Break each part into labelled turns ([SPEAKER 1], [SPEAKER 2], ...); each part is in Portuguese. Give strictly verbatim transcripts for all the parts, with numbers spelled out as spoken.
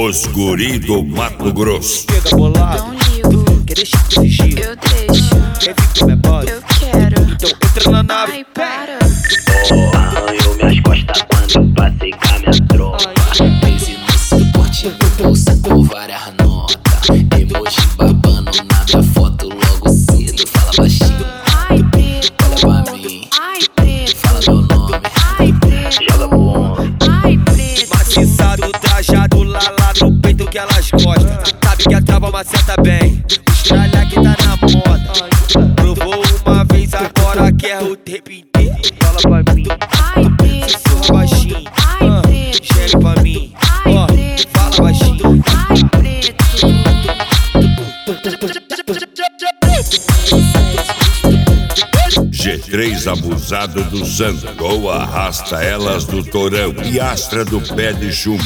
[SPEAKER 1] Os guri do Mato Grosso.
[SPEAKER 2] Pega bolado,
[SPEAKER 3] Não ligo,
[SPEAKER 2] quer deixar de fingir.
[SPEAKER 3] eu deixo,
[SPEAKER 2] Quer vir com minha base?
[SPEAKER 3] eu quero.
[SPEAKER 2] Então entra na nave.
[SPEAKER 3] Ai, para.
[SPEAKER 4] Oh, arranhou minhas costas quando eu passei com a minha tropa. Crazy no suporte, no bolsa com várias notas. Emoji babando na minha foto logo cedo. Fala baixinho,
[SPEAKER 3] Ai, preto,
[SPEAKER 4] olha pra mim.
[SPEAKER 3] ai, preto,
[SPEAKER 4] Fala meu nome,
[SPEAKER 3] ai, preto,
[SPEAKER 4] joga pro homem.
[SPEAKER 3] ai, preto.
[SPEAKER 2] Maciçado, trajado lá, lá no peito que elas gostam. Sabe que a trava maceta bem. Estralha que tá na moda. Provou uma vez, agora quer o tempo inteiro. Fala pra mim,
[SPEAKER 3] Ai, preto,
[SPEAKER 2] sussurra baixinho.
[SPEAKER 3] ai,
[SPEAKER 2] Ah,
[SPEAKER 3] preto,
[SPEAKER 2] Gere pra mim,
[SPEAKER 3] ai,
[SPEAKER 2] ó,
[SPEAKER 3] preto,
[SPEAKER 2] fala baixinho.
[SPEAKER 3] ai, preto.
[SPEAKER 1] G três abusado do Zangou arrasta elas do Torão e Astra do pé de chumbo.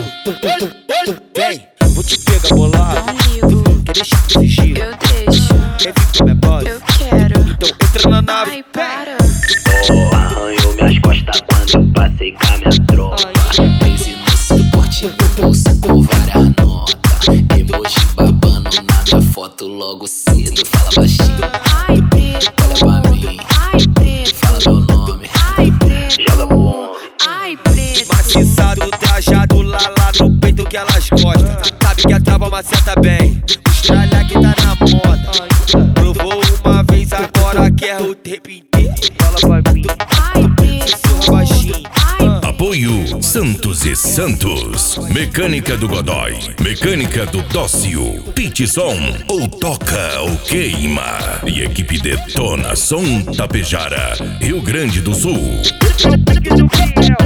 [SPEAKER 2] Vem, vou te pegar bolado.
[SPEAKER 3] Não ligo,
[SPEAKER 2] Quer deixar de fingir.
[SPEAKER 3] eu deixo,
[SPEAKER 2] Quer vir com minha base?
[SPEAKER 3] eu quero.
[SPEAKER 2] Então entra na nave.
[SPEAKER 3] Ai, para.
[SPEAKER 4] Oh, arranhou minhas costas quando eu passei com a minha tropa. Crazy no suporte, no bolsa com várias notas. Emoji babando na minha foto logo cedo. Fala baixinho,
[SPEAKER 3] Ai, preto,
[SPEAKER 4] olha pra mim.
[SPEAKER 3] ai, preto,
[SPEAKER 4] Fala meu nome,
[SPEAKER 3] ai, preto,
[SPEAKER 4] joga pro homem.
[SPEAKER 3] ai, preto.
[SPEAKER 2] Maciçado, trajado lá, lá no peito que elas gostam. Sabe que a trava maceta bem. Estralha que tá na moda. Provou uma vez, agora quer o tempo inteiro. Fala pra mim,
[SPEAKER 3] Ai, preto,
[SPEAKER 2] sussurra baixinho.
[SPEAKER 3] ai,
[SPEAKER 1] Apoio Santos e Santos. Mecânica do Godói. Mecânica do Dócio. Pit Som. Ou toca ou queima. E equipe Detona Som Tapejara, Rio Grande do Sul.
[SPEAKER 2] Fiel.